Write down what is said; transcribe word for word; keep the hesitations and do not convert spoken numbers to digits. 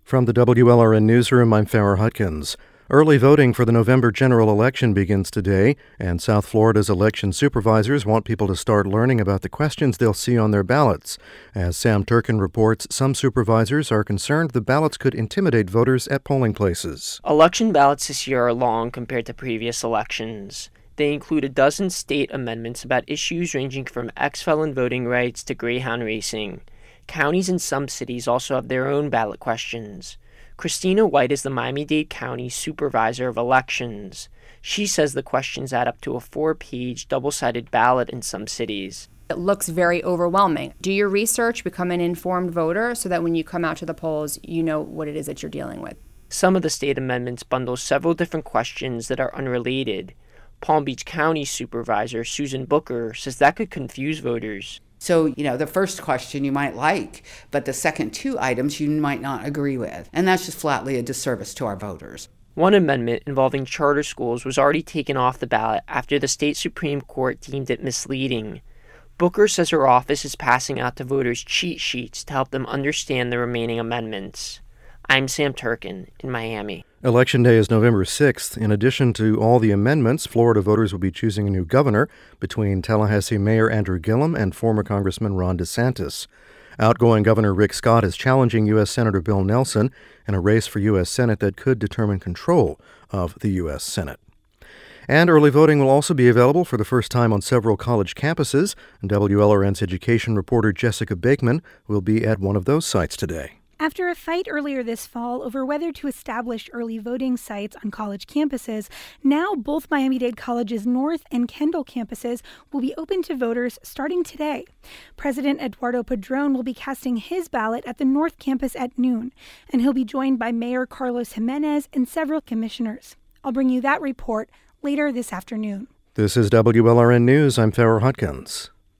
From the W L R N Newsroom, I'm Farrah Hutkins. Early voting for the November general election begins today, and South Florida's election supervisors want people to start learning about the questions they'll see on their ballots. As Sam Turkin reports, some supervisors are concerned the ballots could intimidate voters at polling places. Election ballots this year are long compared to previous elections. They include a dozen state amendments about issues ranging from ex-felon voting rights to greyhound racing. Counties in some cities also have their own ballot questions. Christina White is the Miami-Dade County Supervisor of Elections. She says the questions add up to a four-page, double-sided ballot in some cities. It looks very overwhelming. Do your research, become an informed voter so that when you come out to the polls, you know what it is that you're dealing with. Some of the state amendments bundle several different questions that are unrelated. Palm Beach County Supervisor Susan Booker says that could confuse voters. So, you know, the first question you might like, but the second two items you might not agree with. And that's just flatly a disservice to our voters. One amendment involving charter schools was already taken off the ballot after the state Supreme Court deemed it misleading. Booker says her office is passing out to voters cheat sheets to help them understand the remaining amendments. I'm Sam Turkin in Miami. Election Day is November sixth. In addition to all the amendments, Florida voters will be choosing a new governor between Tallahassee Mayor Andrew Gillum and former Congressman Ron DeSantis. Outgoing Governor Rick Scott is challenging U S. Senator Bill Nelson in a race for U S. Senate that could determine control of the U S. Senate. And early voting will also be available for the first time on several college campuses. W L R N's education reporter Jessica Bakeman will be at one of those sites today. After a fight earlier this fall over whether to establish early voting sites on college campuses, now both Miami-Dade College's North and Kendall campuses will be open to voters starting today. President Eduardo Padron will be casting his ballot at the North campus at noon, and he'll be joined by Mayor Carlos Jimenez and several commissioners. I'll bring you that report later this afternoon. This is W L R N News. I'm Farrah Hutkins.